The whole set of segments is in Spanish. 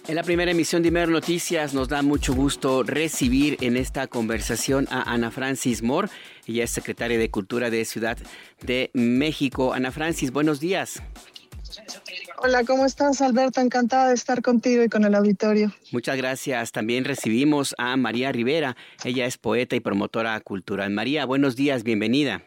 En la primera emisión de Imer Noticias nos da mucho gusto recibir en esta conversación a Ana Francis Moore. Ella es secretaria de Cultura de Ciudad de México. Ana Francis, buenos días. Hola, ¿cómo estás, Alberto? Encantada de estar contigo y con el auditorio. Muchas gracias. También recibimos a María Rivera. Ella es poeta y promotora cultural. María, buenos días, bienvenida.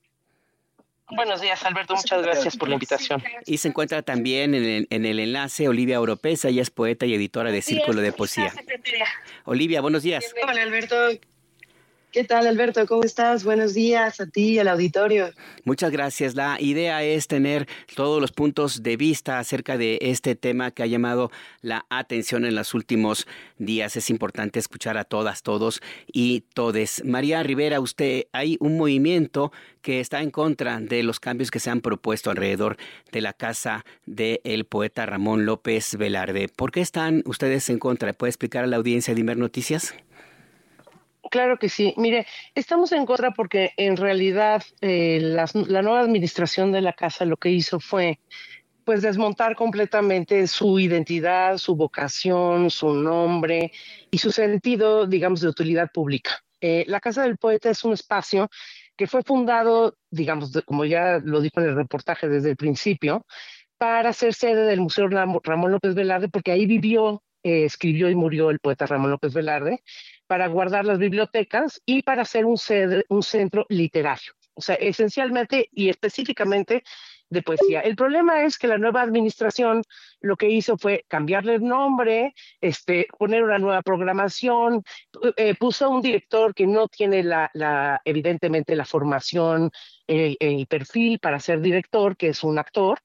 Buenos días, Alberto. Muchas gracias por la invitación. Y se encuentra también en el enlace Olivia Oropesa. Ella es poeta y editora de Círculo de Poesía. Olivia, buenos días. Hola, Alberto. ¿Qué tal, Alberto? ¿Cómo estás? Buenos días a ti y al auditorio. Muchas gracias. La idea es tener todos los puntos de vista acerca de este tema que ha llamado la atención en los últimos días. Es importante escuchar a todas, todos y todes. María Rivera, hay un movimiento que está en contra de los cambios que se han propuesto alrededor de la casa del poeta Ramón López Velarde. ¿Por qué están ustedes en contra? ¿Puede explicar a la audiencia de Imer Noticias? Claro que sí. Mire, estamos en contra porque en realidad la nueva administración de la casa lo que hizo fue pues desmontar completamente su identidad, su vocación, su nombre y su sentido, digamos, de utilidad pública. La Casa del Poeta es un espacio que fue fundado, digamos, como ya lo dijo en el reportaje desde el principio, para ser sede del Museo Ramón López Velarde, porque ahí vivió, escribió y murió el poeta Ramón López Velarde, para guardar las bibliotecas y para ser un centro literario. O sea, esencialmente y específicamente de poesía. El problema es que la nueva administración lo que hizo fue cambiarle el nombre, poner una nueva programación, puso un director que no tiene evidentemente la formación, el perfil para ser director, que es un actor,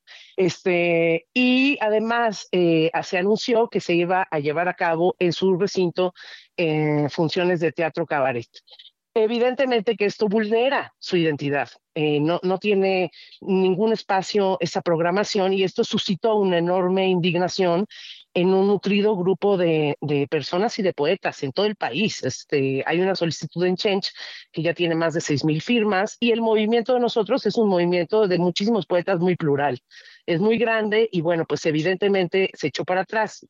y además se anunció que se iba a llevar a cabo en su recinto funciones de teatro cabaret. Evidentemente que esto vulnera su identidad, no tiene ningún espacio esa programación y esto suscitó una enorme indignación en un nutrido grupo de personas y de poetas en todo el país. Hay una solicitud en Change que ya tiene más de 6,000 firmas y el movimiento de nosotros es un movimiento de muchísimos poetas muy plural. Es muy grande y bueno, pues evidentemente se echó para atrás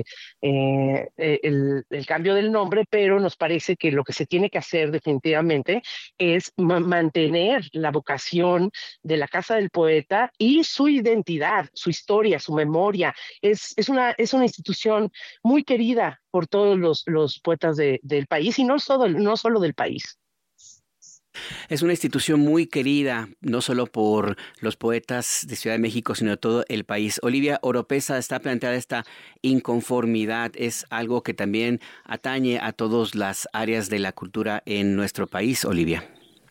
el cambio del nombre, pero nos parece que lo que se tiene que hacer definitivamente es mantener la vocación de la Casa del Poeta y su identidad, su historia, su memoria. Es una institución muy querida por todos los poetas del país y no solo del país. Es una institución muy querida, no solo por los poetas de Ciudad de México, sino de todo el país. Olivia Oropesa, está planteada esta inconformidad. Es algo que también atañe a todas las áreas de la cultura en nuestro país, Olivia.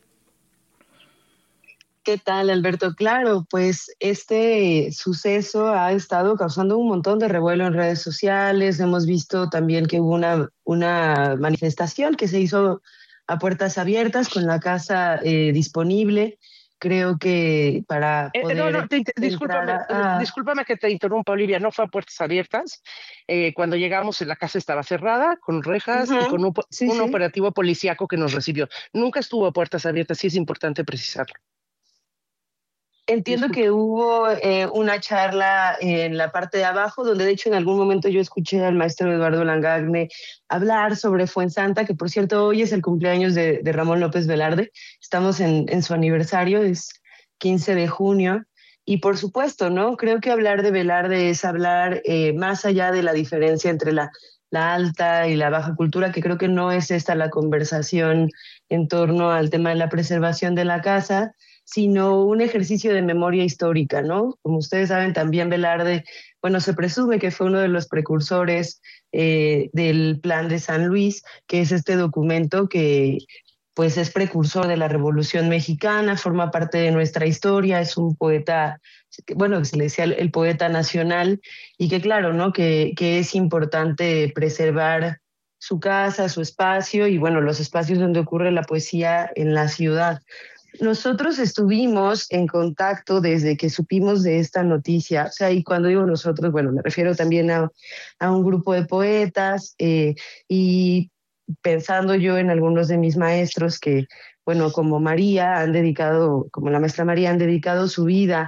¿Qué tal, Alberto? Claro, pues este suceso ha estado causando un montón de revuelo en redes sociales. Hemos visto también que hubo una manifestación que se hizo a puertas abiertas con la casa disponible. Creo que para poder discúlpame que te interrumpa, Olivia, no fue a puertas abiertas. Cuando llegamos la casa estaba cerrada, con rejas y con un operativo policíaco que nos recibió. Nunca estuvo a puertas abiertas, sí es importante precisarlo. Entiendo que hubo una charla en la parte de abajo, donde de hecho en algún momento yo escuché al maestro Eduardo Langagne hablar sobre Fuensanta, que por cierto hoy es el cumpleaños de Ramón López Velarde. Estamos en su aniversario, es 15 de junio. Y por supuesto, ¿no? Creo que hablar de Velarde es hablar más allá de la diferencia entre la alta y la baja cultura, que creo que no es esta la conversación en torno al tema de la preservación de la casa, sino un ejercicio de memoria histórica, ¿no? Como ustedes saben, también Velarde, bueno, se presume que fue uno de los precursores del Plan de San Luis, que es este documento que pues es precursor de la Revolución Mexicana, forma parte de nuestra historia, es un poeta, bueno, se le decía el poeta nacional, y que claro, ¿no? Que es importante preservar su casa, su espacio, y bueno, los espacios donde ocurre la poesía en la ciudad. Nosotros estuvimos en contacto desde que supimos de esta noticia, o sea, y cuando digo nosotros, bueno, me refiero también a un grupo de poetas y pensando yo en algunos de mis maestros que, bueno, como María han dedicado, como la maestra María han dedicado su vida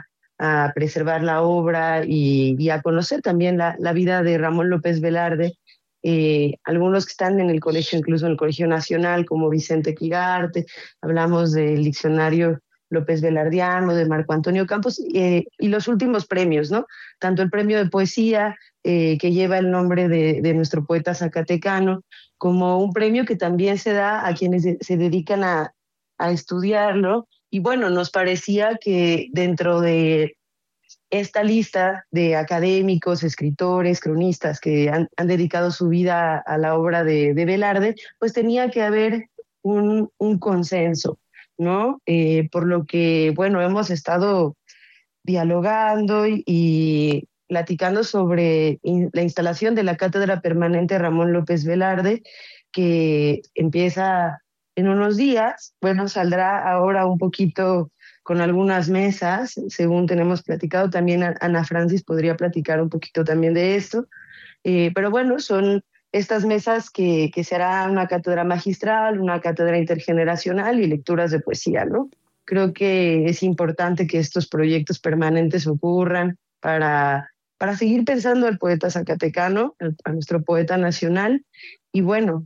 a preservar la obra y a conocer también la vida de Ramón López Velarde. Algunos que están en el colegio, incluso en el Colegio Nacional, como Vicente Quirarte, hablamos del diccionario López Velardiano, de Marco Antonio Campos, y los últimos premios, ¿no? Tanto el premio de poesía, que lleva el nombre de nuestro poeta zacatecano, como un premio que también se da a quienes se dedican a estudiarlo. Y bueno, nos parecía que dentro de esta lista de académicos, escritores, cronistas que han dedicado su vida a la obra de Velarde, pues tenía que haber un consenso, ¿no? Por lo que, bueno, hemos estado dialogando y platicando sobre la instalación de la Cátedra Permanente Ramón López Velarde, que empieza en unos días. Bueno, saldrá ahora un poquito con algunas mesas, según tenemos platicado. También Ana Francis podría platicar un poquito también de esto. Pero bueno, son estas mesas que será una cátedra magistral, una cátedra intergeneracional y lecturas de poesía, ¿no? Creo que es importante que estos proyectos permanentes ocurran para seguir pensando al poeta zacatecano, a nuestro poeta nacional. Y bueno,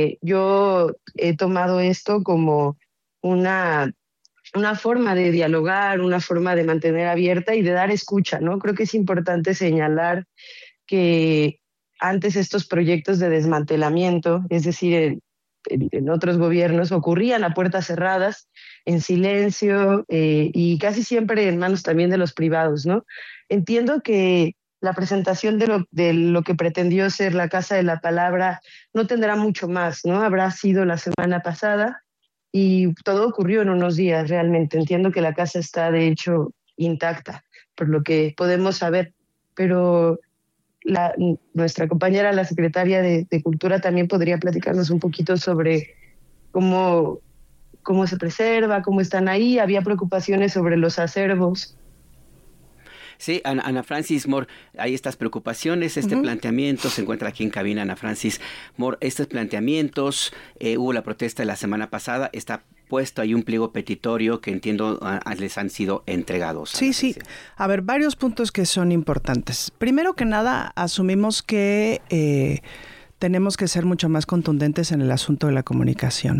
yo he tomado esto como una forma de dialogar, una forma de mantener abierta y de dar escucha, ¿no? Creo que es importante señalar que antes estos proyectos de desmantelamiento, es decir, en otros gobiernos, ocurrían a puertas cerradas, en silencio, y casi siempre en manos también de los privados, ¿no? Entiendo que la presentación de lo que pretendió ser la Casa de la Palabra no tendrá mucho más, ¿no? Habrá sido la semana pasada y todo ocurrió en unos días realmente. Entiendo que la casa está de hecho intacta, por lo que podemos saber, pero nuestra compañera, la secretaria de Cultura, también podría platicarnos un poquito sobre cómo se preserva, cómo están ahí. Había preocupaciones sobre los acervos. Sí, Ana Francis Moore, hay estas preocupaciones, planteamiento, se encuentra aquí en cabina Ana Francis Moore, estos planteamientos, hubo la protesta de la semana pasada, está puesto ahí un pliego petitorio que entiendo les han sido entregados. Sí. A ver, varios puntos que son importantes. Primero que nada, asumimos que tenemos que ser mucho más contundentes en el asunto de la comunicación.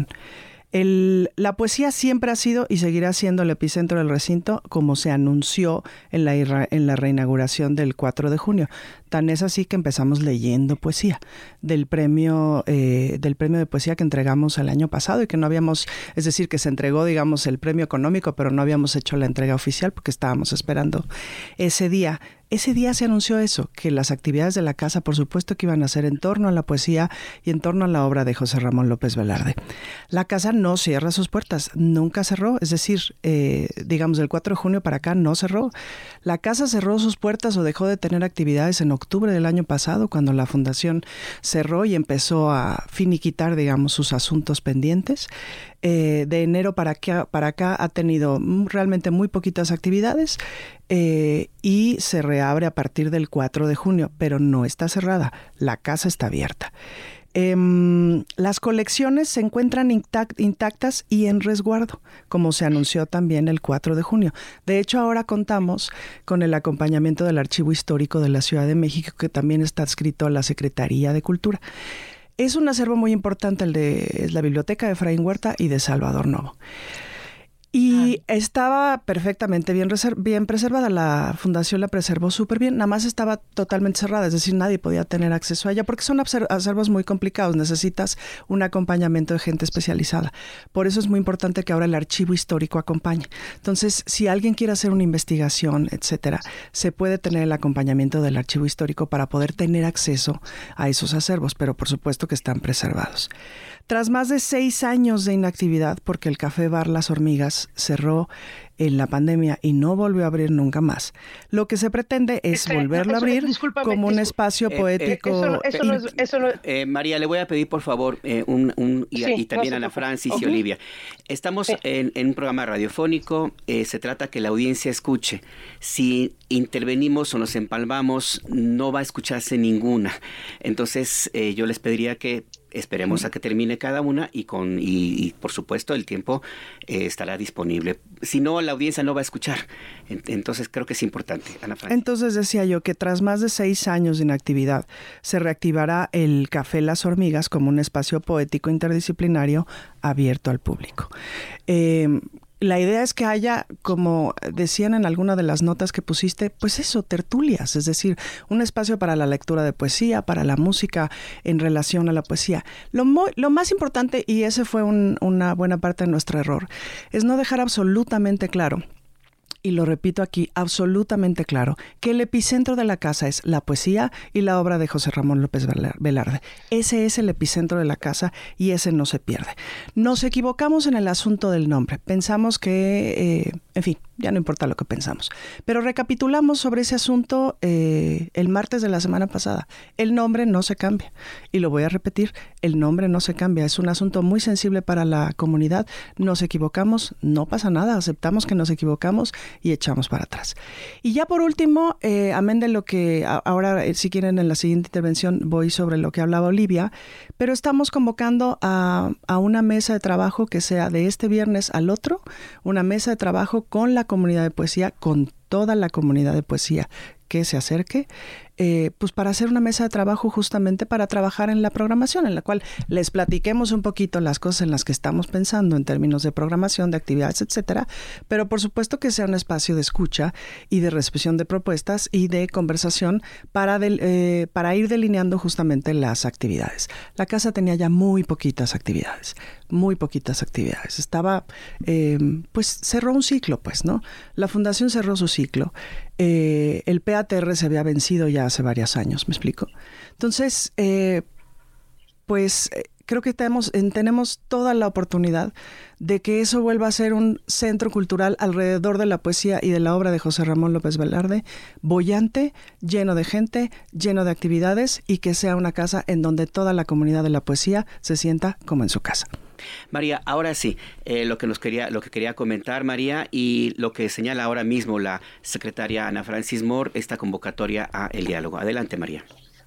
La poesía siempre ha sido y seguirá siendo el epicentro del recinto, como se anunció en la reinauguración del 4 de junio. Tan es así que empezamos leyendo poesía del premio de poesía que entregamos el año pasado y que no habíamos, es decir, que se entregó, digamos, el premio económico, pero no habíamos hecho la entrega oficial porque estábamos esperando ese día. Ese día se anunció eso, que las actividades de la casa, por supuesto, que iban a ser en torno a la poesía y en torno a la obra de José Ramón López Velarde. La casa no cierra sus puertas, nunca cerró, es decir, digamos, del 4 de junio para acá no cerró. La casa cerró sus puertas o dejó de tener actividades en octubre del año pasado, cuando la fundación cerró y empezó a finiquitar, digamos, sus asuntos pendientes. De enero para acá ha tenido realmente muy poquitas actividades y se reabre a partir del 4 de junio, pero no está cerrada, la casa está abierta. Las colecciones se encuentran intactas y en resguardo, como se anunció también el 4 de junio. De hecho, ahora contamos con el acompañamiento del Archivo Histórico de la Ciudad de México, que también está adscrito a la Secretaría de Cultura. Es un acervo muy importante es la biblioteca de Efraín Huerta y de Salvador Novo. Y estaba perfectamente bien preservada. La fundación la preservó súper bien. Nada más estaba totalmente cerrada, es decir, nadie podía tener acceso a ella porque son acervos muy complicados. Necesitas un acompañamiento de gente especializada. Por eso es muy importante que ahora el archivo histórico acompañe. Entonces, si alguien quiere hacer una investigación, etcétera, se puede tener el acompañamiento del archivo histórico para poder tener acceso a esos acervos, pero por supuesto que están preservados. Tras más de 6 años de inactividad, porque el Café Bar Las Hormigas cerró en la pandemia y no volvió a abrir nunca más, lo que se pretende es volverlo a abrir como un espacio poético. María, le voy a pedir por favor y también a Ana Francis y Olivia. Estamos en un programa radiofónico, se trata que la audiencia escuche. Si intervenimos o nos empalmamos, no va a escucharse ninguna. Entonces yo les pediría que esperemos a que termine cada una y por supuesto el tiempo estará disponible. Si no, la audiencia no va a escuchar. Entonces creo que es importante, Ana Francis. Entonces decía yo que tras más de 6 años de inactividad se reactivará el Café Las Hormigas como un espacio poético interdisciplinario abierto al público. La idea es que haya, como decían en alguna de las notas que pusiste, pues eso, tertulias, es decir, un espacio para la lectura de poesía, para la música en relación a la poesía. Lo más importante, y ese fue una buena parte de nuestro error, es no dejar absolutamente claro, y lo repito aquí, absolutamente claro, que el epicentro de la casa es la poesía y la obra de José Ramón López Velarde. Ese es el epicentro de la casa y ese no se pierde. Nos equivocamos en el asunto del nombre. Pensamos que, en fin, ya no importa lo que pensamos. Pero recapitulamos sobre ese asunto el martes de la semana pasada. El nombre no se cambia. Y lo voy a repetir, el nombre no se cambia. Es un asunto muy sensible para la comunidad. Nos equivocamos, no pasa nada. Aceptamos que nos equivocamos y echamos para atrás. Y ya por último, amén de lo que ahora, si quieren, en la siguiente intervención voy sobre lo que hablaba Olivia, pero estamos convocando a una mesa de trabajo que sea de este viernes al otro, una mesa de trabajo con la comunidad de poesía, con toda la comunidad de poesía que se acerque, pues para hacer una mesa de trabajo justamente para trabajar en la programación, en la cual les platiquemos un poquito las cosas en las que estamos pensando en términos de programación, de actividades, etcétera, pero por supuesto que sea un espacio de escucha y de recepción de propuestas y de conversación para ir delineando justamente las actividades. La casa tenía ya muy poquitas actividades. Estaba, pues cerró un ciclo, pues, ¿no? La fundación cerró su ciclo. El PATR se había vencido ya hace varios años, ¿me explico? Entonces, creo que tenemos toda la oportunidad de que eso vuelva a ser un centro cultural alrededor de la poesía y de la obra de José Ramón López Velarde, boyante, lleno de gente, lleno de actividades y que sea una casa en donde toda la comunidad de la poesía se sienta como en su casa. María, ahora sí, lo que quería comentar, María, y lo que señala ahora mismo la secretaria Ana Francis Moore, esta convocatoria a el diálogo. Adelante, María.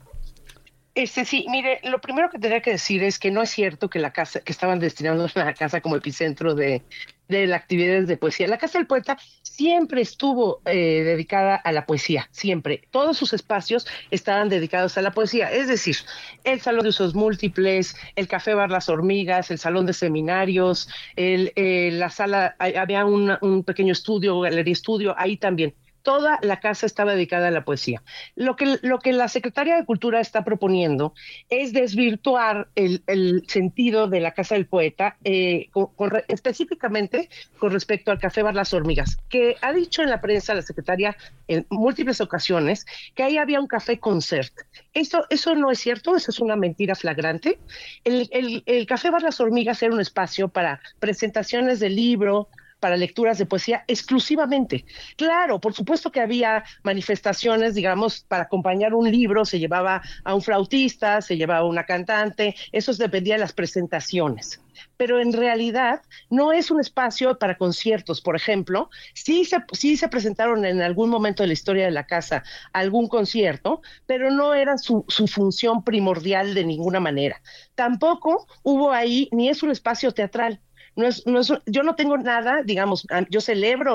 Sí, mire, lo primero que tendría que decir es que no es cierto que la casa, que estaban destinando la casa como epicentro de las actividades de poesía. La Casa del Poeta siempre estuvo dedicada a la poesía, siempre. Todos sus espacios estaban dedicados a la poesía, es decir, el Salón de Usos Múltiples, el Café Bar Las Hormigas, el Salón de Seminarios, la sala, había un pequeño estudio, galería estudio, ahí también. Toda la casa estaba dedicada a la poesía. Lo que la Secretaría de Cultura está proponiendo es desvirtuar el sentido de la Casa del Poeta, específicamente con respecto al Café Bar Las Hormigas, que ha dicho en la prensa la Secretaría en múltiples ocasiones que ahí había un café concert. Eso no es cierto, eso es una mentira flagrante. El Café Bar Las Hormigas era un espacio para presentaciones de libro, para lecturas de poesía exclusivamente. Claro, por supuesto que había manifestaciones, digamos, para acompañar un libro, se llevaba a un flautista, se llevaba a una cantante, eso dependía de las presentaciones. Pero en realidad no es un espacio para conciertos, por ejemplo. Sí se presentaron en algún momento de la historia de la casa algún concierto, pero no era su función primordial de ninguna manera. Tampoco hubo ahí, ni es un espacio teatral. Yo no tengo nada, digamos, yo celebro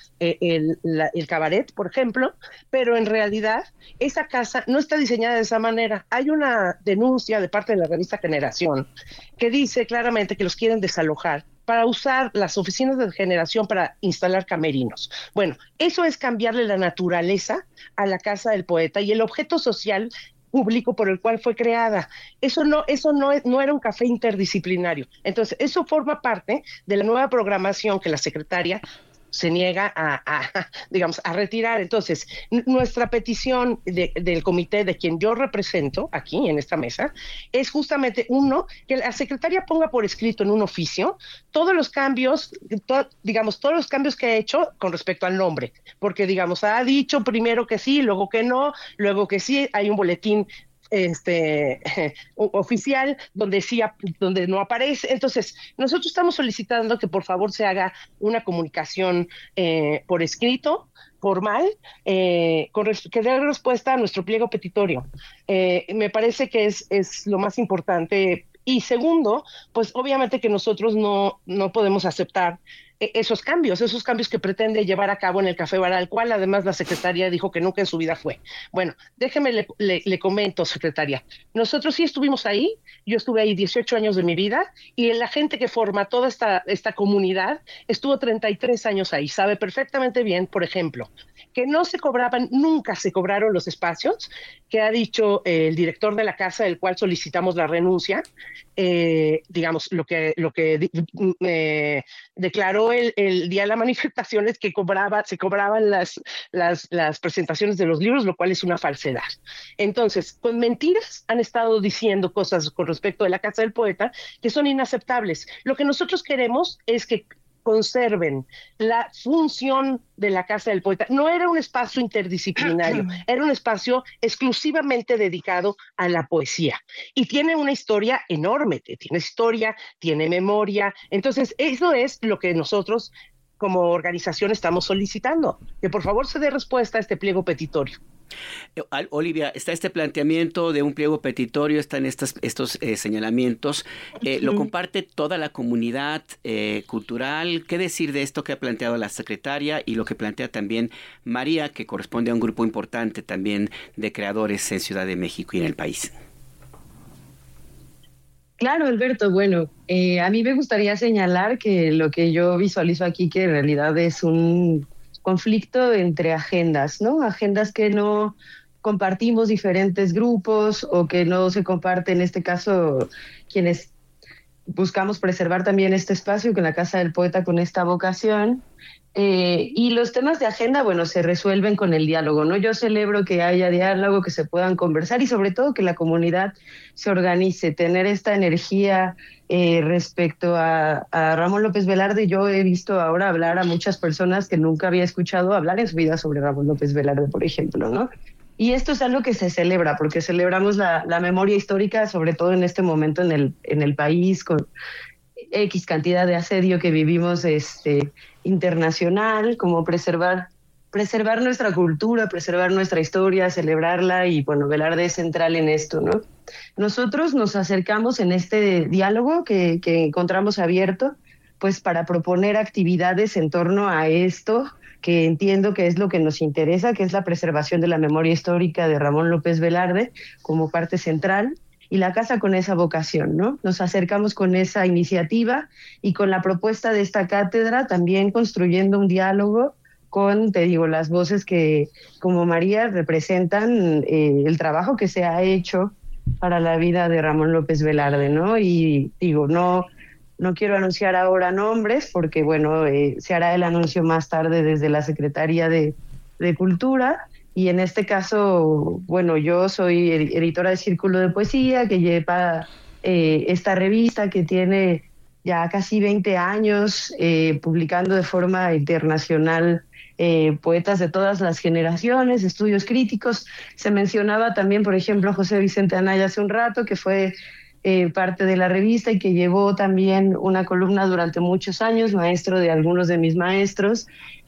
el cabaret, por ejemplo, pero en realidad esa casa no está diseñada de esa manera. Hay una denuncia de parte de la revista Generación que dice claramente que los quieren desalojar para usar las oficinas de Generación para instalar camerinos. Bueno, eso es cambiarle la naturaleza a la Casa del Poeta y el objeto social público por el cual fue creada. Eso no era un café interdisciplinario. Entonces, eso forma parte de la nueva programación que la secretaria se niega digamos, a retirar. Entonces, nuestra petición del comité de quien yo represento aquí en esta mesa es justamente que la secretaria ponga por escrito en un oficio todos los cambios, todos los cambios que ha hecho con respecto al nombre, porque digamos, ha dicho primero que sí, luego que no, luego que sí, hay un boletín oficial donde no aparece. Entonces, nosotros estamos solicitando que por favor se haga una comunicación por escrito, formal, que dé respuesta a nuestro pliego petitorio. Me parece que es lo más importante Y segundo, pues obviamente que nosotros no podemos aceptar esos cambios que pretende llevar a cabo en el Café Bar, al cual además la secretaria dijo que nunca en su vida fue. Bueno, déjeme le comento, secretaria. Nosotros sí estuvimos ahí, yo estuve ahí 18 años de mi vida, y la gente que forma toda esta comunidad estuvo 33 años ahí. Sabe perfectamente bien, por ejemplo, que nunca se cobraron los espacios, que ha dicho el director de la casa, del cual solicitamos la renuncia. Digamos, lo que declaró el día de la manifestación es que se cobraban las presentaciones de los libros, lo cual es una falsedad. Entonces, con mentiras han estado diciendo cosas con respecto de la Casa del Poeta que son inaceptables. Lo que nosotros queremos es que conserven la función de la Casa del Poeta. No era un espacio interdisciplinario, era un espacio exclusivamente dedicado a la poesía. Y tiene una historia enorme, tiene historia, tiene memoria. Entonces, eso es lo que nosotros como organización estamos solicitando, que por favor se dé respuesta a este pliego petitorio. Olivia, está este planteamiento de un pliego petitorio, están estos señalamientos. ¿Lo comparte toda la comunidad cultural? ¿Qué decir de esto que ha planteado la secretaria y lo que plantea también María, que corresponde a un grupo importante también de creadores en Ciudad de México y en el país? Claro, Alberto. Bueno, a mí me gustaría señalar que lo que yo visualizo aquí, que en realidad es un conflicto entre agendas, ¿no? Agendas que no compartimos diferentes grupos o que no se comparte, en este caso, quienes buscamos preservar también este espacio con la Casa del Poeta, con esta vocación. Y los temas de agenda, bueno, se resuelven con el diálogo, ¿no? Yo celebro que haya diálogo, que se puedan conversar y sobre todo que la comunidad se organice, tener esta energía respecto a Ramón López Velarde. Yo he visto ahora hablar a muchas personas que nunca había escuchado hablar en su vida sobre Ramón López Velarde, por ejemplo, ¿no? Y esto es algo que se celebra, porque celebramos la memoria histórica, sobre todo en este momento en el país, con X cantidad de asedio que vivimos internacional, como preservar nuestra cultura, preservar nuestra historia, celebrarla, y bueno, Velarde es central en esto, ¿no? Nosotros nos acercamos en este diálogo que encontramos abierto, pues para proponer actividades en torno a esto, que entiendo que es lo que nos interesa, que es la preservación de la memoria histórica de Ramón López Velarde como parte central, y la casa con esa vocación, ¿no? Nos acercamos con esa iniciativa y con la propuesta de esta cátedra, también construyendo un diálogo con, te digo, las voces que, como María, representan el trabajo que se ha hecho para la vida de Ramón López Velarde, ¿no? Y digo, no quiero anunciar ahora nombres porque, bueno, se hará el anuncio más tarde desde la Secretaría de Cultura. Y en este caso, bueno, yo soy editora de Círculo de Poesía, que lleva esta revista que tiene ya casi 20 años publicando de forma internacional poetas de todas las generaciones, estudios críticos. Se mencionaba también, por ejemplo, José Vicente Anaya hace un rato, que fue parte de la revista y que llevó también una columna durante muchos años, maestro de algunos de mis maestros.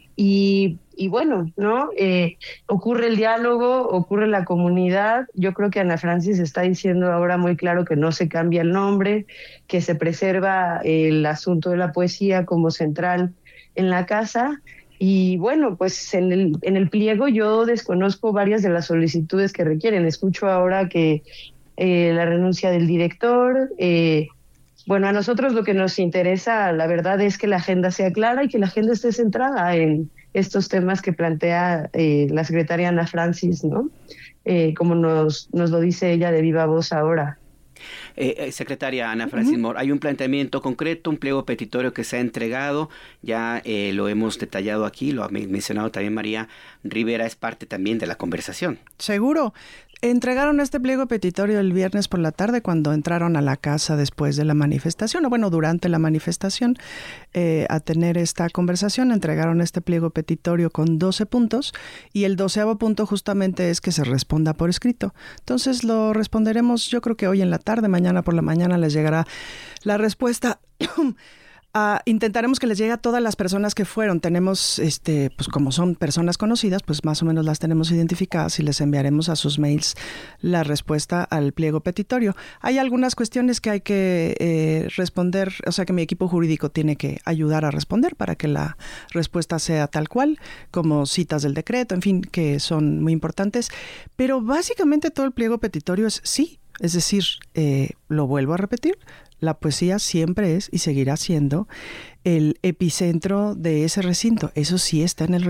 Y bueno, ¿no? Ocurre el diálogo, ocurre la comunidad. Yo creo que Ana Francis está diciendo ahora muy claro que no se cambia el nombre, que se preserva el asunto de la poesía como central en la casa. Y bueno, pues en el pliego yo desconozco varias de las solicitudes que requieren. Escucho ahora que la renuncia del director. Bueno, a nosotros lo que nos interesa, la verdad, es que la agenda sea clara y que la agenda esté centrada en estos temas que plantea la secretaria Ana Francis, ¿no? Como nos lo dice ella de viva voz ahora. Secretaria Ana Francis Moore, hay un planteamiento concreto, un pliego petitorio que se ha entregado, ya lo hemos detallado aquí, lo ha mencionado también María Rivera, es parte también de la conversación. Seguro. Entregaron este pliego petitorio el viernes por la tarde cuando entraron a la casa después de la manifestación, o bueno, durante la manifestación, a tener esta conversación. Entregaron este pliego petitorio con 12 puntos y el 12º punto justamente es que se responda por escrito. Entonces lo responderemos yo creo que hoy en la tarde, mañana por la mañana les llegará la respuesta. Intentaremos que les llegue a todas las personas que fueron. Tenemos, pues como son personas conocidas, pues más o menos las tenemos identificadas y les enviaremos a sus mails la respuesta al pliego petitorio. Hay algunas cuestiones que hay que responder, o sea que mi equipo jurídico tiene que ayudar a responder para que la respuesta sea tal cual, como citas del decreto, en fin, que son muy importantes. Pero básicamente todo el pliego petitorio es sí. Es decir, lo vuelvo a repetir, la poesía siempre es y seguirá siendo el epicentro de ese recinto. Eso sí está en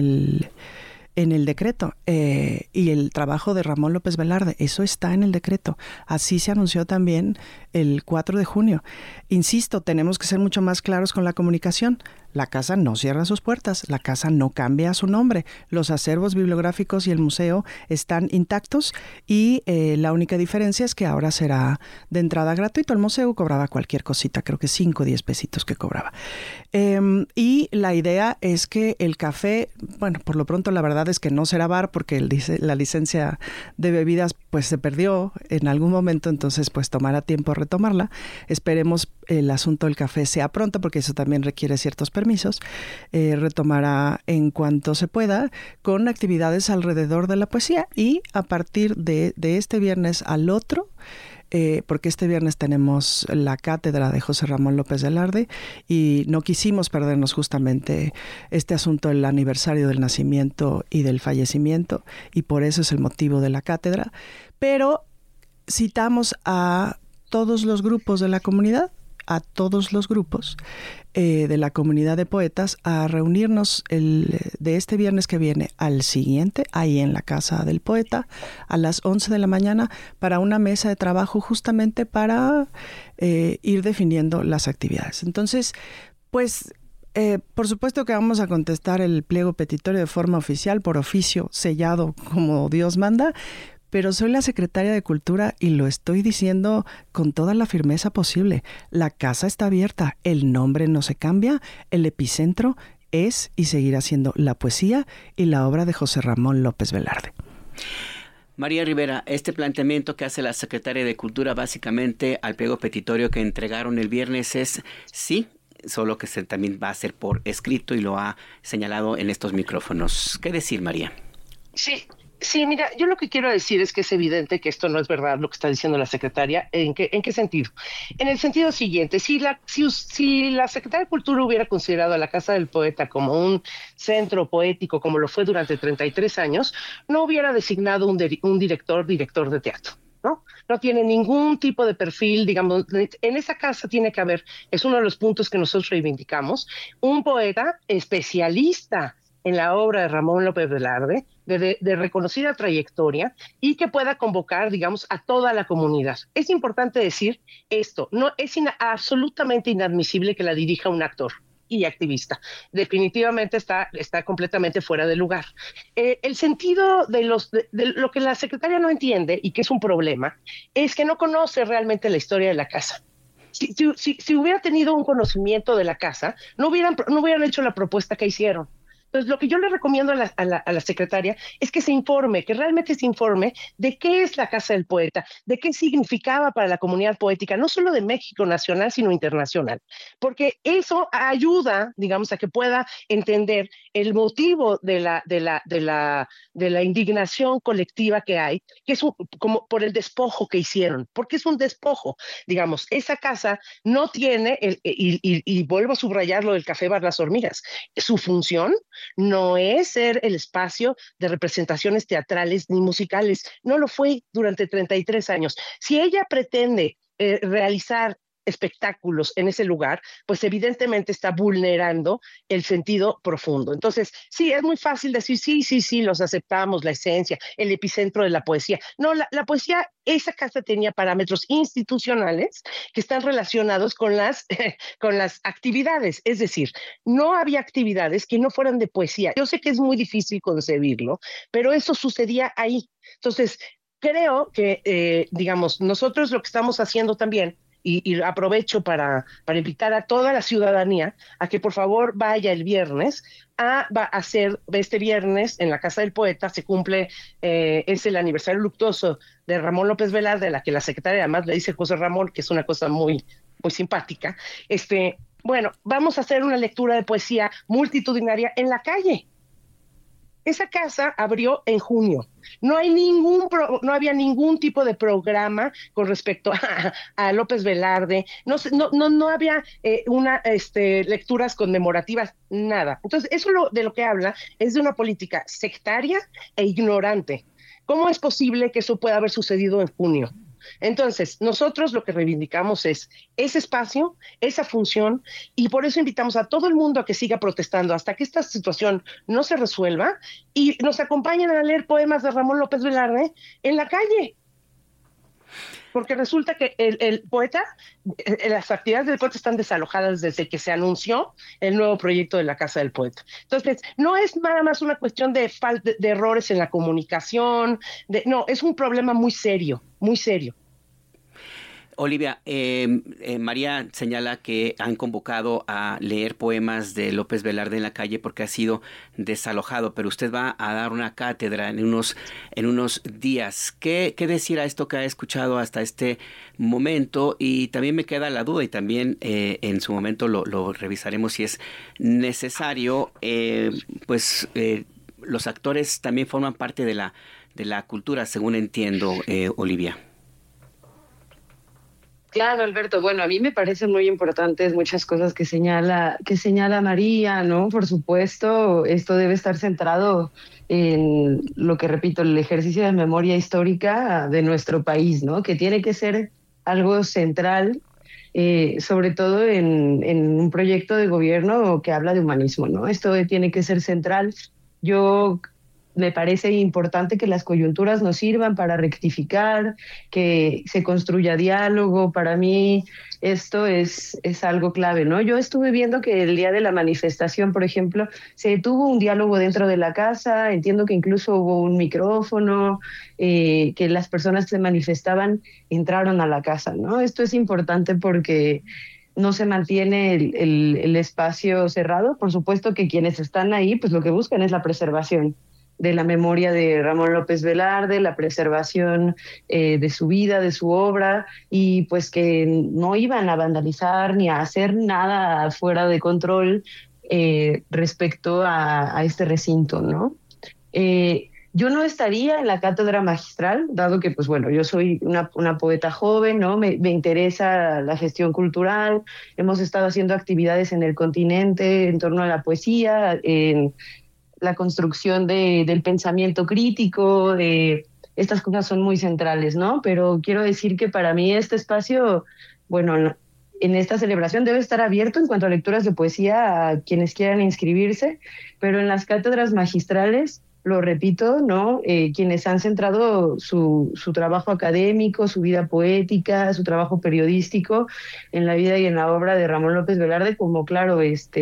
el decreto. Y el trabajo de Ramón López Velarde, eso está en el decreto. Así se anunció también el 4 de junio. Insisto, tenemos que ser mucho más claros con la comunicación. La casa no cierra sus puertas, la casa no cambia su nombre. Los acervos bibliográficos y el museo están intactos y la única diferencia es que ahora será de entrada gratuito. El museo cobraba cualquier cosita, creo que 5 o 10 pesitos que cobraba. Y la idea es que el café, bueno, por lo pronto la verdad es que no será bar porque la licencia de bebidas pues se perdió en algún momento, entonces pues tomará tiempo retomarla. Esperemos el asunto del café sea pronto porque eso también requiere ciertos permisos. Retomará en cuanto se pueda con actividades alrededor de la poesía y a partir de este viernes al otro, porque este viernes tenemos la cátedra de José Ramón López Velarde y no quisimos perdernos justamente este asunto del aniversario del nacimiento y del fallecimiento y por eso es el motivo de la cátedra, pero citamos a todos los grupos de la comunidad, a todos los grupos de la comunidad de poetas a reunirnos de este viernes que viene al siguiente, ahí en la Casa del Poeta, a las 11 de la mañana, para una mesa de trabajo justamente para ir definiendo las actividades. Entonces, pues, por supuesto que vamos a contestar el pliego petitorio de forma oficial, por oficio, sellado como Dios manda, pero soy la secretaria de Cultura y lo estoy diciendo con toda la firmeza posible. La casa está abierta, el nombre no se cambia, el epicentro es y seguirá siendo la poesía y la obra de José Ramón López Velarde. María Rivera, este planteamiento que hace la secretaria de Cultura básicamente al pliego petitorio que entregaron el viernes es sí, solo que también va a ser por escrito y lo ha señalado en estos micrófonos. ¿Qué decir, María? Sí, mira, yo lo que quiero decir es que es evidente que esto no es verdad lo que está diciendo la secretaria. ¿En qué sentido? En el sentido siguiente, si la Secretaría de Cultura hubiera considerado a la Casa del Poeta como un centro poético, como lo fue durante 33 años, no hubiera designado un director de teatro. No tiene ningún tipo de perfil, digamos, en esa casa tiene que haber, es uno de los puntos que nosotros reivindicamos, un poeta especialista en la obra de Ramón López Velarde, de reconocida trayectoria y que pueda convocar, digamos, a toda la comunidad. Es importante decir esto, no es absolutamente inadmisible que la dirija un actor y activista. Definitivamente está completamente fuera de lugar. El sentido de lo que la secretaria no entiende y que es un problema es que no conoce realmente la historia de la casa. Si hubiera tenido un conocimiento de la casa, no hubieran hecho la propuesta que hicieron. Entonces, lo que yo le recomiendo a la secretaria es que se informe, que realmente se informe de qué es la Casa del Poeta, de qué significaba para la comunidad poética, no solo de México nacional, sino internacional, porque eso ayuda, digamos, a que pueda entender el motivo de la indignación colectiva que hay, que es como por el despojo que hicieron, porque es un despojo, digamos, esa casa no tiene, y vuelvo a subrayar lo del Café Bar Las Hormigas, su función no es ser el espacio de representaciones teatrales ni musicales, no lo fue durante 33 años. Si ella pretende realizar espectáculos en ese lugar, pues evidentemente está vulnerando el sentido profundo. Entonces, sí, es muy fácil decir, sí, los aceptamos, la esencia, el epicentro de la poesía. No, la poesía, esa casa tenía parámetros institucionales que están relacionados con las actividades, es decir, no había actividades que no fueran de poesía. Yo sé que es muy difícil concebirlo, pero eso sucedía ahí. Entonces, creo que, digamos, nosotros lo que estamos haciendo también, y aprovecho para invitar a toda la ciudadanía a que por favor vaya el viernes va a ser este viernes en la Casa del Poeta, se cumple, es el aniversario luctuoso de Ramón López Velarde, de la que la secretaria además le dice José Ramón, que es una cosa muy, muy simpática. Bueno, vamos a hacer una lectura de poesía multitudinaria en la calle. Esa casa abrió en junio. No había ningún tipo de programa con respecto a López Velarde. No había lecturas conmemorativas, nada. Entonces, eso de lo que habla es de una política sectaria e ignorante. ¿Cómo es posible que eso pueda haber sucedido en junio? Entonces, nosotros lo que reivindicamos es ese espacio, esa función, y por eso invitamos a todo el mundo a que siga protestando hasta que esta situación no se resuelva y nos acompañen a leer poemas de Ramón López Velarde en la calle. Porque resulta que el poeta, las actividades del poeta están desalojadas desde que se anunció el nuevo proyecto de la Casa del Poeta. Entonces, no es nada más una cuestión de errores en la comunicación, no, es un problema muy serio, muy serio. Olivia, María señala que han convocado a leer poemas de López Velarde en la calle porque ha sido desalojado, pero usted va a dar una cátedra en unos días. ¿Qué decir a esto que ha escuchado hasta este momento? Y también me queda la duda, y también en su momento lo revisaremos si es necesario, los actores también forman parte de la cultura, según entiendo, Olivia. Claro, Alberto. Bueno, a mí me parecen muy importantes muchas cosas que señala María, ¿no? Por supuesto, esto debe estar centrado en lo que, repito, el ejercicio de memoria histórica de nuestro país, ¿no? Que tiene que ser algo central, sobre todo en un proyecto de gobierno que habla de humanismo, ¿no? Esto tiene que ser central. Me parece importante que las coyunturas nos sirvan para rectificar, que se construya diálogo. Para mí esto es algo clave, ¿no? Yo estuve viendo que el día de la manifestación, por ejemplo, se tuvo un diálogo dentro de la casa. Entiendo que incluso hubo un micrófono, que las personas que se manifestaban entraron a la casa, ¿no? Esto es importante porque no se mantiene el espacio cerrado. Por supuesto que quienes están ahí, pues lo que buscan es la preservación de la memoria de Ramón López Velarde, la preservación de su vida, de su obra, y pues que no iban a vandalizar ni a hacer nada fuera de control respecto a este recinto, ¿no? Yo no estaría en la cátedra magistral, dado que, pues bueno, yo soy una poeta joven, ¿no? Me interesa la gestión cultural. Hemos estado haciendo actividades en el continente en torno a la poesía, en la construcción del pensamiento crítico. Estas cosas son muy centrales, ¿no? Pero quiero decir que para mí este espacio, bueno, en esta celebración debe estar abierto en cuanto a lecturas de poesía a quienes quieran inscribirse, pero en las cátedras magistrales, lo repito, ¿no? Quienes han centrado su trabajo académico, su vida poética, su trabajo periodístico en la vida y en la obra de Ramón López Velarde, como claro,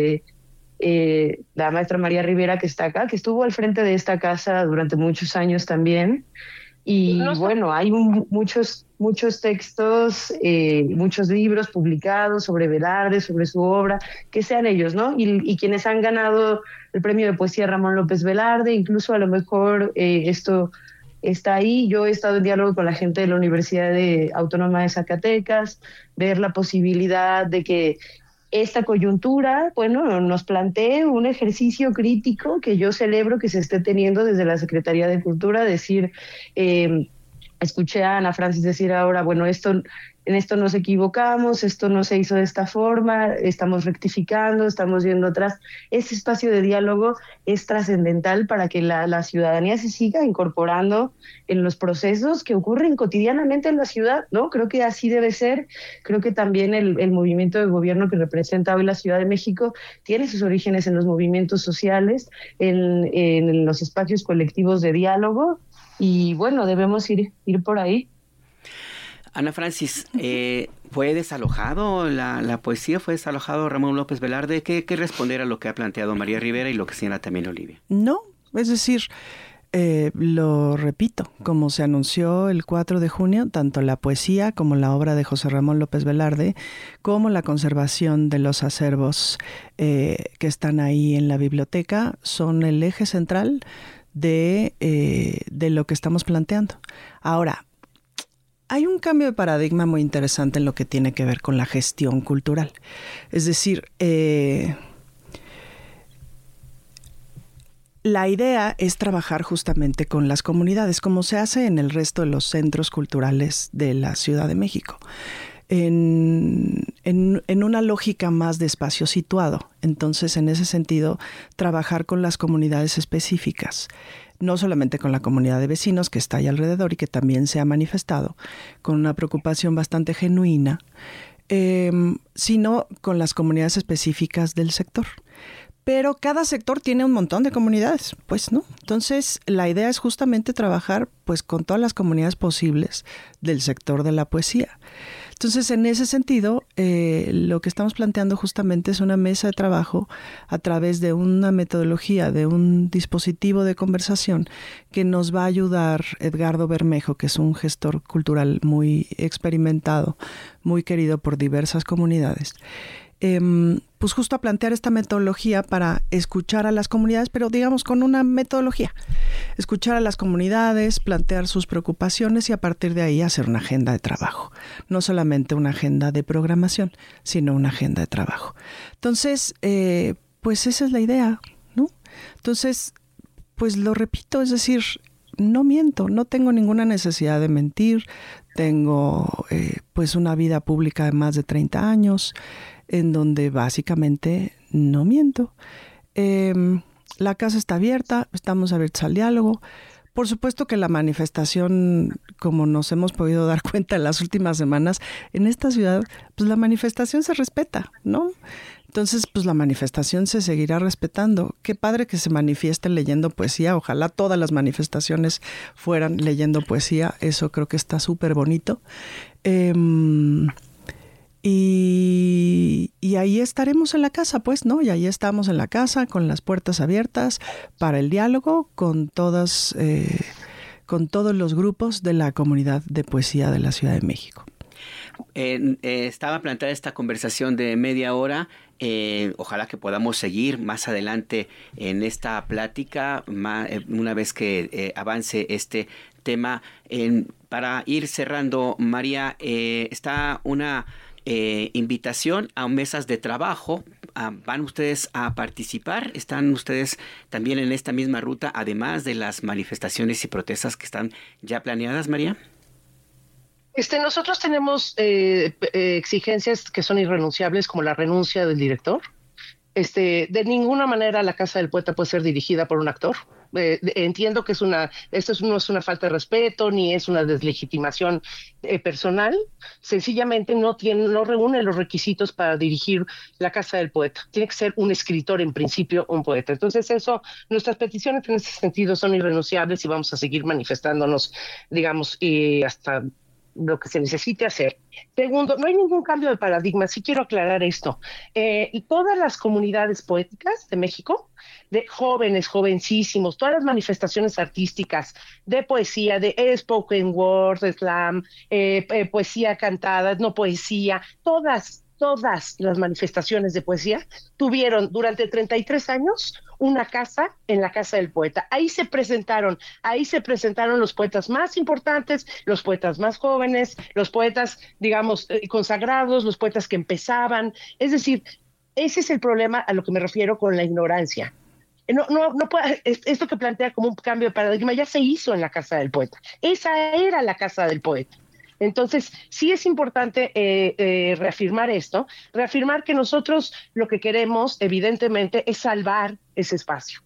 la maestra María Rivera, que está acá, que estuvo al frente de esta casa durante muchos años también. Y bueno, hay muchos textos, muchos libros publicados sobre Velarde, sobre su obra, que sean ellos, ¿no? Y quienes han ganado el premio de poesía Ramón López Velarde, incluso a lo mejor esto está ahí. Yo he estado en diálogo con la gente de la Universidad Autónoma de Zacatecas, ver la posibilidad de que esta coyuntura, bueno, nos plantee un ejercicio crítico que yo celebro que se esté teniendo desde la Secretaría de Cultura, decir, escuché a Ana Francis decir ahora, bueno, en esto nos equivocamos, esto no se hizo de esta forma, estamos rectificando, estamos yendo atrás. Ese espacio de diálogo es trascendental para que la ciudadanía se siga incorporando en los procesos que ocurren cotidianamente en la ciudad, ¿no? Creo que así debe ser. Creo que también el movimiento de gobierno que representa hoy la Ciudad de México tiene sus orígenes en los movimientos sociales, en los espacios colectivos de diálogo, y bueno, debemos ir por ahí. Ana Francis, ¿fue desalojado la poesía? ¿Fue desalojado Ramón López Velarde? ¿Qué responder a lo que ha planteado María Rivera y lo que señala también Olivia? No, es decir, lo repito, como se anunció el 4 de junio, tanto la poesía como la obra de José Ramón López Velarde, como la conservación de los acervos que están ahí en la biblioteca, son el eje central de lo que estamos planteando. Ahora, hay un cambio de paradigma muy interesante en lo que tiene que ver con la gestión cultural. Es decir, la idea es trabajar justamente con las comunidades, como se hace en el resto de los centros culturales de la Ciudad de México, en una lógica más de espacio situado. Entonces, en ese sentido, trabajar con las comunidades específicas, no solamente con la comunidad de vecinos que está ahí alrededor y que también se ha manifestado con una preocupación bastante genuina, sino con las comunidades específicas del sector. Pero cada sector tiene un montón de comunidades, pues, ¿no? Entonces, la idea es justamente trabajar, pues, con todas las comunidades posibles del sector de la poesía. Entonces, en ese sentido, lo que estamos planteando justamente es una mesa de trabajo a través de una metodología, de un dispositivo de conversación que nos va a ayudar Edgardo Bermejo, que es un gestor cultural muy experimentado, muy querido por diversas comunidades. Pues justo a plantear esta metodología para escuchar a las comunidades, pero digamos con una metodología. Escuchar a las comunidades, plantear sus preocupaciones y a partir de ahí hacer una agenda de trabajo. No solamente una agenda de programación, sino una agenda de trabajo. Entonces, pues esa es la idea, ¿no? Entonces, pues lo repito, es decir, no miento, no tengo ninguna necesidad de mentir. Tengo pues una vida pública de más de 30 años, en donde básicamente no miento. La casa está abierta, estamos abiertos al diálogo. Por supuesto que la manifestación, como nos hemos podido dar cuenta en las últimas semanas, en esta ciudad, pues la manifestación se respeta, ¿no? Entonces, pues la manifestación se seguirá respetando. Qué padre que se manifiesten leyendo poesía. Ojalá todas las manifestaciones fueran leyendo poesía. Eso creo que está súper bonito. Y ahí estaremos en la casa, pues, ¿no? Y ahí estamos en la casa con las puertas abiertas para el diálogo con todos los grupos de la comunidad de poesía de la Ciudad de México. Estaba planteada esta conversación de media hora. Ojalá que podamos seguir más adelante en esta plática, una vez que avance este tema. Para ir cerrando, María, está una invitación a mesas de trabajo. ¿Van ustedes a participar? ¿Están ustedes también en esta misma ruta, además de las manifestaciones y protestas que están ya planeadas, María? Nosotros tenemos exigencias que son irrenunciables, como la renuncia del director. De ninguna manera la Casa del Poeta puede ser dirigida por un actor. Entiendo que esto no es una falta de respeto ni es una deslegitimación personal. Sencillamente no reúne los requisitos para dirigir la Casa del Poeta. Tiene que ser un escritor, en principio, un poeta. Entonces nuestras peticiones en ese sentido son irrenunciables y vamos a seguir manifestándonos, digamos, hasta lo que se necesite hacer. Segundo, no hay ningún cambio de paradigma. Sí quiero aclarar esto. Todas las comunidades poéticas de México, de jóvenes, jovencísimos, todas las manifestaciones artísticas de poesía, de spoken word, de slam, poesía cantada, no poesía, todas las manifestaciones de poesía tuvieron durante 33 años una casa en la Casa del Poeta. Ahí se presentaron los poetas más importantes, los poetas más jóvenes, los poetas, digamos, consagrados, los poetas que empezaban. Es decir, ese es el problema a lo que me refiero con la ignorancia. No puede, esto que plantea como un cambio de paradigma ya se hizo en la Casa del Poeta. Esa era la Casa del Poeta. Entonces, sí es importante reafirmar esto, reafirmar que nosotros lo que queremos, evidentemente, es salvar ese espacio.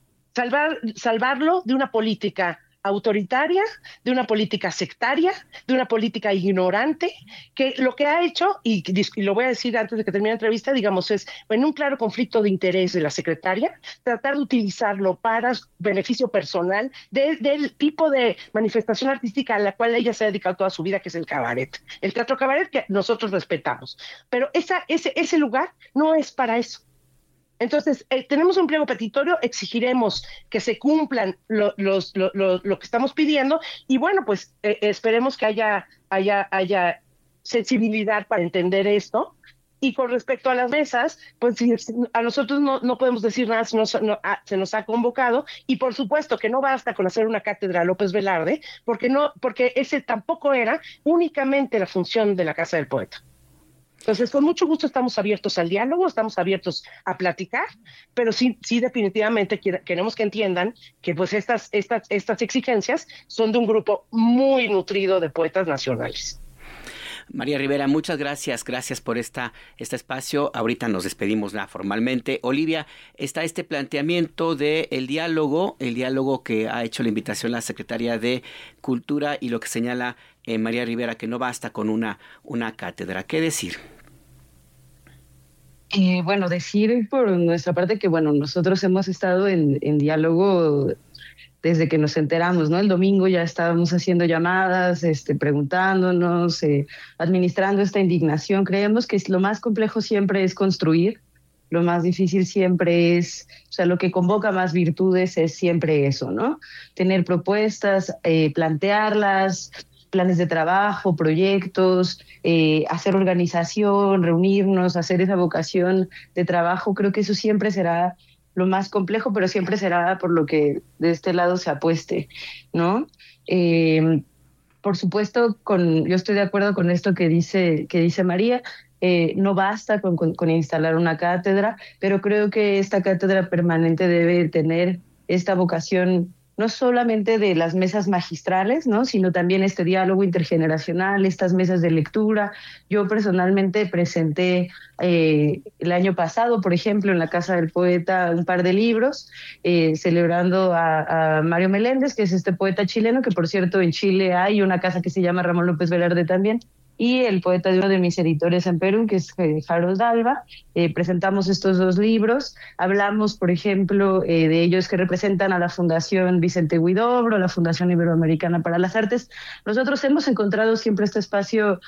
Salvarlo de una política autoritaria, de una política sectaria, de una política ignorante, que lo que ha hecho, y lo voy a decir antes de que termine la entrevista, digamos, es en un claro conflicto de interés de la secretaria, tratar de utilizarlo para beneficio personal del tipo de manifestación artística a la cual ella se ha dedicado toda su vida, que es el cabaret. El teatro cabaret que nosotros respetamos. Pero ese lugar no es para eso. Entonces, tenemos un pliego petitorio, exigiremos que se cumplan lo que estamos pidiendo y bueno, pues esperemos que haya sensibilidad para entender esto Y con respecto a las mesas, pues a nosotros no podemos decir nada si se nos ha convocado, y por supuesto que no basta con hacer una cátedra a López Velarde, porque ese tampoco era únicamente la función de la Casa del Poeta. Entonces, con mucho gusto estamos abiertos al diálogo, estamos abiertos a platicar, pero sí definitivamente queremos que entiendan que pues estas exigencias son de un grupo muy nutrido de poetas nacionales. María Rivera, muchas gracias por este espacio. Ahorita nos despedimos formalmente. Olivia, está este planteamiento del diálogo, el diálogo que ha hecho la invitación la Secretaría de Cultura y lo que señala María Rivera, que no basta con una cátedra. ¿Qué decir? Bueno, decir por nuestra parte que nosotros hemos estado en diálogo desde que nos enteramos, ¿no? El domingo ya estábamos haciendo llamadas, preguntándonos, administrando esta indignación. Creemos que lo más complejo siempre es construir, lo más difícil siempre es, lo que convoca más virtudes es siempre eso, ¿no? Tener propuestas, plantearlas, planes de trabajo, proyectos, hacer organización, reunirnos, hacer esa vocación de trabajo. Creo que eso siempre será lo más complejo, pero siempre será por lo que de este lado se apueste, ¿no? Por supuesto, yo estoy de acuerdo con esto que dice María. No basta con instalar una cátedra, pero creo que esta cátedra permanente debe tener esta vocación no solamente de las mesas magistrales, ¿no? Sino también este diálogo intergeneracional, estas mesas de lectura. Yo personalmente presenté el año pasado, por ejemplo, en la Casa del Poeta, un par de libros, celebrando a Mario Meléndez, que es este poeta chileno, que por cierto en Chile hay una casa que se llama Ramón López Velarde también, y el poeta de uno de mis editores en Perú, que es Harold Alba. Presentamos estos dos libros, hablamos, por ejemplo, de ellos que representan a la Fundación Vicente Huidobro, la Fundación Iberoamericana para las Artes. Nosotros hemos encontrado siempre este espacio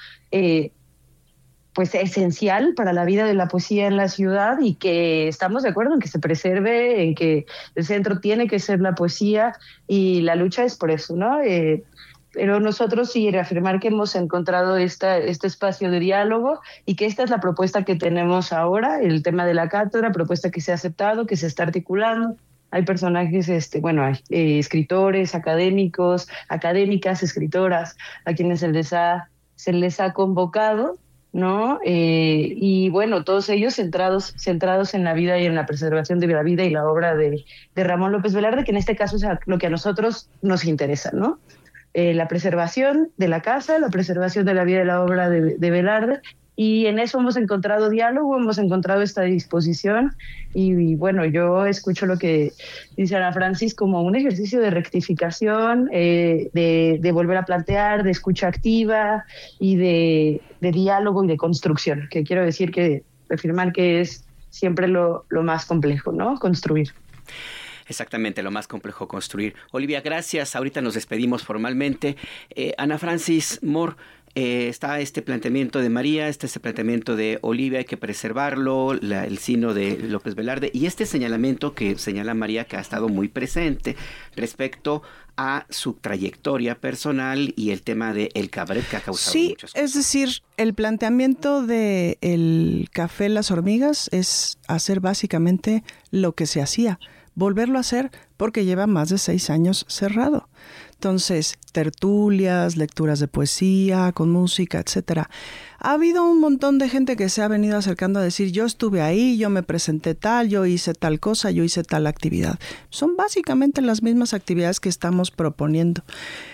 pues esencial para la vida de la poesía en la ciudad, y que estamos de acuerdo en que se preserve, en que el centro tiene que ser la poesía, y la lucha es por eso, ¿no? Pero nosotros sí reafirmar que hemos encontrado este espacio de diálogo, y que esta es la propuesta que tenemos ahora, el tema de la cátedra, propuesta que se ha aceptado, que se está articulando. Hay personajes, hay escritores, académicos, académicas, escritoras, a quienes se les ha convocado, ¿no? Y todos ellos centrados en la vida y en la preservación de la vida y la obra de Ramón López Velarde, que en este caso es lo que a nosotros nos interesa, ¿no? La preservación de la casa, la preservación de la vida y la obra de Velarde, y en eso hemos encontrado diálogo, hemos encontrado esta disposición, y yo escucho lo que dice Ana Francis como un ejercicio de rectificación, de volver a plantear, de escucha activa y de diálogo y de construcción, que quiero decir que afirmar que es siempre lo más complejo, ¿no? Construir. Exactamente, lo más complejo, construir. Olivia, gracias. Ahorita nos despedimos formalmente. Ana Francis Moore, está este planteamiento de María, este planteamiento de Olivia, hay que preservarlo, el sino de López Velarde, y este señalamiento que señala María, que ha estado muy presente respecto a su trayectoria personal y el tema del cabaret, que ha causado muchas cosas. Es decir, el planteamiento de el Café Las Hormigas es hacer básicamente lo que se hacía, volverlo a hacer, porque lleva más de 6 años cerrado. Entonces, tertulias, lecturas de poesía, con música, etcétera. Ha habido un montón de gente que se ha venido acercando a decir, yo estuve ahí, yo me presenté tal, yo hice tal cosa, yo hice tal actividad. Son básicamente las mismas actividades que estamos proponiendo.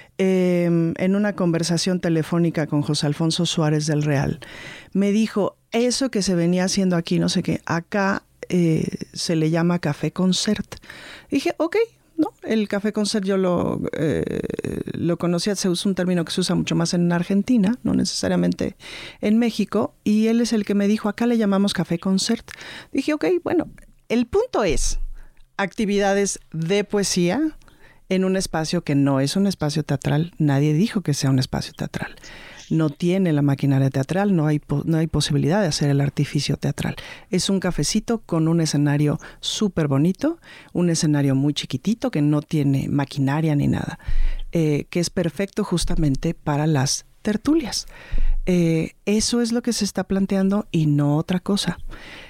En una conversación telefónica con José Alfonso Suárez del Real, me dijo, eso que se venía haciendo aquí, no sé qué, acá se le llama café concert. Dije, ok, no, el café concert yo lo conocía, se usa un término que se usa mucho más en Argentina, no necesariamente en México, y él es el que me dijo, acá le llamamos café concert. Dije, ok, bueno, el punto es actividades de poesía en un espacio que no es un espacio teatral. Nadie dijo que sea un espacio teatral. No tiene la maquinaria teatral, no hay posibilidad de hacer el artificio teatral. Es un cafecito con un escenario súper bonito, un escenario muy chiquitito que no tiene maquinaria ni nada, que es perfecto justamente para las tertulias. Eso es lo que se está planteando y no otra cosa.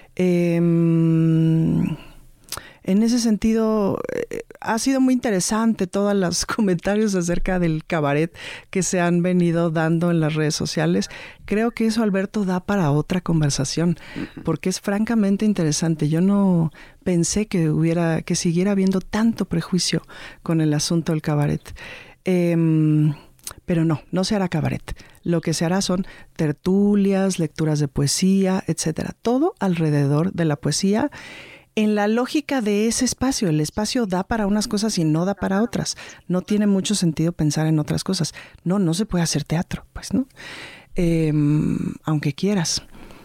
En ese sentido, ha sido muy interesante todos los comentarios acerca del cabaret que se han venido dando en las redes sociales. Creo que eso, Alberto, da para otra conversación, porque es francamente interesante. Yo no pensé que siguiera habiendo tanto prejuicio con el asunto del cabaret. Pero no se hará cabaret. Lo que se hará son tertulias, lecturas de poesía, etcétera. Todo alrededor de la poesía, en la lógica de ese espacio. El espacio da para unas cosas y no da para otras. No tiene mucho sentido pensar en otras cosas. No se puede hacer teatro, pues, ¿no? Aunque quieras.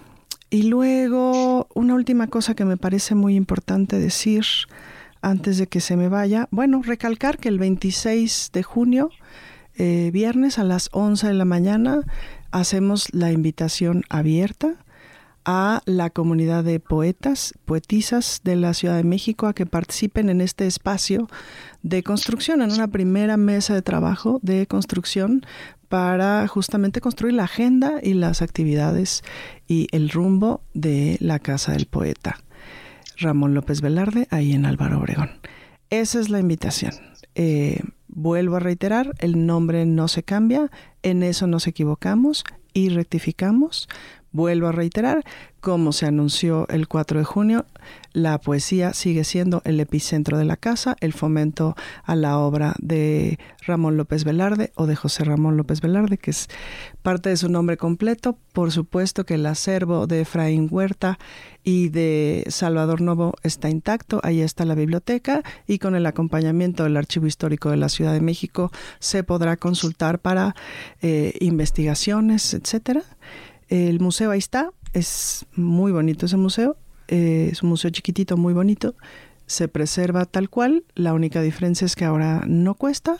Y luego, una última cosa que me parece muy importante decir antes de que se me vaya. Bueno, recalcar que el 26 de junio, viernes a las 11 de la mañana, hacemos la invitación abierta a la comunidad de poetisas de la Ciudad de México a que participen en este espacio de construcción, en una primera mesa de trabajo de construcción para justamente construir la agenda y las actividades y el rumbo de la Casa del Poeta Ramón López Velarde, ahí en Álvaro Obregón. Esa es la invitación. Vuelvo a reiterar, el nombre no se cambia, en eso nos equivocamos y rectificamos. Vuelvo a reiterar, como se anunció el 4 de junio, la poesía sigue siendo el epicentro de la casa, el fomento a la obra de Ramón López Velarde o de José Ramón López Velarde, que es parte de su nombre completo. Por supuesto que el acervo de Efraín Huerta y de Salvador Novo está intacto, ahí está la biblioteca, y con el acompañamiento del Archivo Histórico de la Ciudad de México se podrá consultar para investigaciones, etcétera. El museo ahí está, es muy bonito ese museo, es un museo chiquitito, muy bonito, se preserva tal cual, la única diferencia es que ahora no cuesta.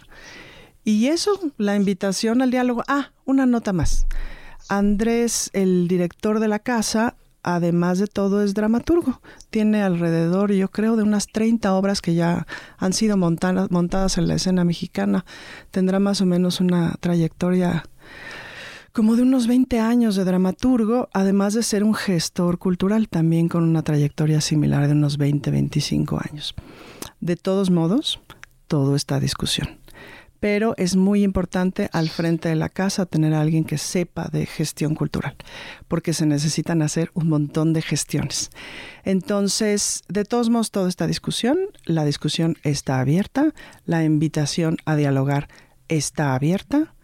Y eso, la invitación al diálogo. Una nota más. Andrés, el director de la casa, además de todo es dramaturgo, tiene alrededor, yo creo, de unas 30 obras que ya han sido montadas en la escena mexicana, tendrá más o menos una trayectoria como de unos 20 años de dramaturgo, además de ser un gestor cultural, también con una trayectoria similar de unos 25 años. De todos modos, todo está a discusión. Pero es muy importante al frente de la casa tener a alguien que sepa de gestión cultural, porque se necesitan hacer un montón de gestiones. Entonces, de todos modos, todo está a discusión. La discusión está abierta. La invitación a dialogar está abierta.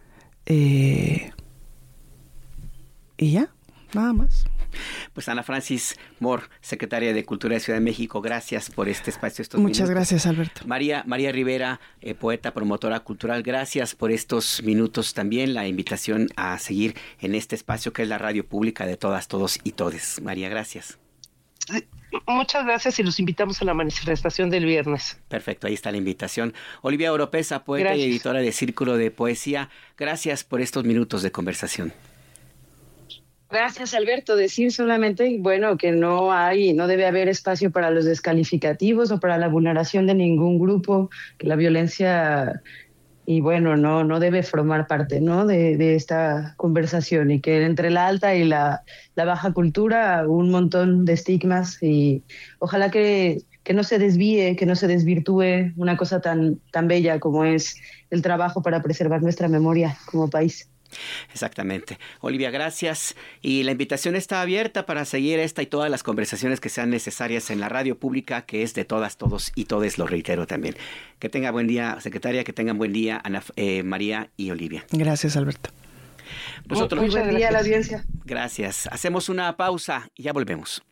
Y ya, nada más. Pues Ana Francis Moore, secretaria de Cultura de Ciudad de México, gracias por este espacio, estos Muchas minutos. Gracias, Alberto. María Rivera, poeta, promotora cultural, gracias por estos minutos también, la invitación a seguir en este espacio que es la radio pública de todas, todos y todes. María, gracias. Muchas gracias y los invitamos a la manifestación del viernes. Perfecto, ahí está la invitación. Olivia Oropesa, poeta y editora de Círculo de Poesía, gracias por estos minutos de conversación. Gracias, Alberto. Decir solamente, bueno, que no debe haber espacio para los descalificativos o para la vulneración de ningún grupo, que la violencia, y bueno, no debe formar parte, ¿no?, de esta conversación, y que entre la alta y la baja cultura un montón de estigmas, y ojalá que no se desvíe, que no se desvirtúe una cosa tan bella como es el trabajo para preservar nuestra memoria como país. Exactamente. Olivia, gracias. Y la invitación está abierta para seguir esta y todas las conversaciones que sean necesarias en la radio pública, que es de todas, todos y todes, lo reitero también. Que tenga buen día, secretaria, que tengan buen día, Ana, María y Olivia. Gracias, Alberto. Muy buen día a la audiencia. Gracias. Hacemos una pausa y ya volvemos.